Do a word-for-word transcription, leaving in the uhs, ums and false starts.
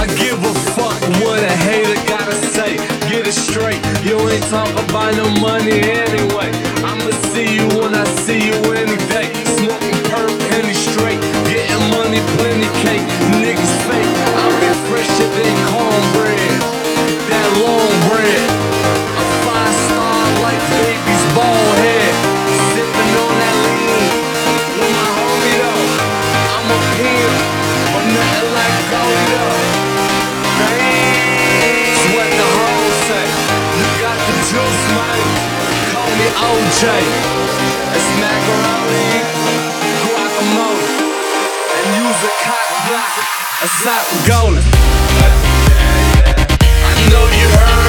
I give a fuck what a hater gotta say. Get it straight, you ain't talking about no money anyway. I'ma see you when I see you any day. Smoking perp, penny straight, getting money, plenty cake. Niggas fake, I be fresher than cornbread, that long bread. A five star like baby's bald head, sipping on that lean with my homie though. I'm a pimp, but nothing like gold though. It's what the hoes say. You got the juice, man. Call me O J. It's macaroni, guacamole, and use a cock block. It's out golden. I know you heard.